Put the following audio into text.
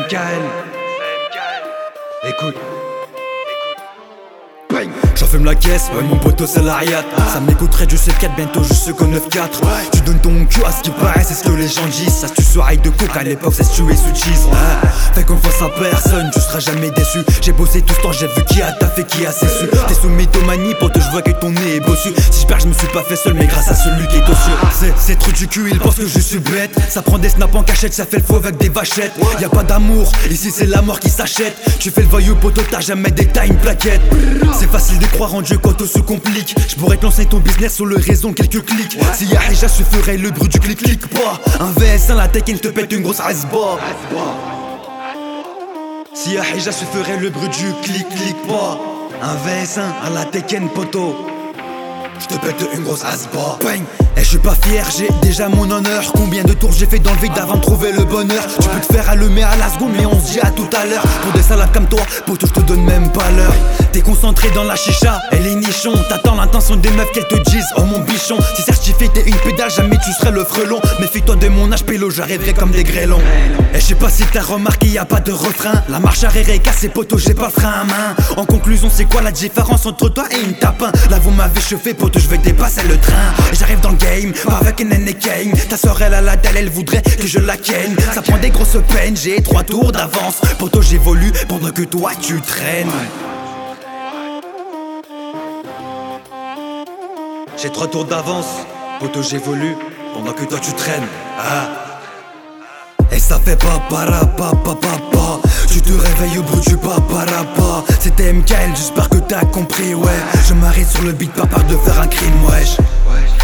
MKL. Écoute. J'en fume la caisse, ouais mon poteau c'est l'Ariat. Ça m'écouterait du C4, bientôt je suis qu'au 9-4. Tu donnes ton cul à ce qui paraît, c'est ce que les gens disent. Ça se tue sur rail de coke, à l'époque ça se tuait sous cheese. Fais confiance à personne, tu seras jamais déçu. J'ai bossé tout ce temps, j'ai vu qui a taffé, qui a cessu. T'es sous mythomanie, pote, je vois que ton nez est bossu. Si je perds, je me suis pas fait seul, mais grâce à celui qui est au cieux. C'est trop du cul, il pense que je suis bête. Ça prend des snaps en cachette, ça fait le faux avec des vachettes. Y'a pas d'amour, ici c'est la mort qui s'achète. Tu fais le voyou, poteau, t'as jamais d'état, une plaquette. C'est facile de croire en Dieu quand tout se complique. Je pourrais te lancer ton business sur le réseau en quelques clics. Si y'a Hija, je ferais le bruit du clic-clic pas. Un VS1, la Tekken te pète une grosse asba. Si y'a Hija, je ferais le bruit du clic-clic pas. Un VS1 à la Tekken poteau, je te pète une grosse asba. Bang. Et je suis pas fier, j'ai déjà mon honneur. Combien de tours j'ai fait dans le vide avant de trouver le bonheur. Tu peux te faire allumer à la seconde, mais on se dit à tout à l'heure. Pour des salades comme toi, poteau, je te donne même pas l'heure. T'es concentré dans la chicha, elle est nichon. T'attends l'intention des meufs qu'elles te disent, oh mon bichon. Si certifié t'es une pédale, jamais tu serais le frelon. Méfie-toi de mon âge pélo, j'arriverai comme des grêlons. Et je sais pas si t'as remarqué, y a pas de refrain. La marche arrière est cassée, poteau, j'ai pas le frein à main. En conclusion, c'est quoi la différence entre toi et une tapin? Là vous m'avez chauffé, poteau, je vais dépasser le train. Et j'arrive dans le game, pas avec une Ken. Ta soeur elle a la dalle, elle voudrait que je la ken. Ça prend des grosses peines, j'ai 3 tours d'avance. Poteau, j'évolue pendant que toi tu traînes. J'ai 3 tours d'avance, poteau, j'évolue pendant que toi tu traînes. Et ça fait pa. Tu te réveilles au bout du paparapa. C'était MKL, j'espère que t'as compris, ouais. Je m'arrête sur le beat, pas peur de faire un crime, wesh.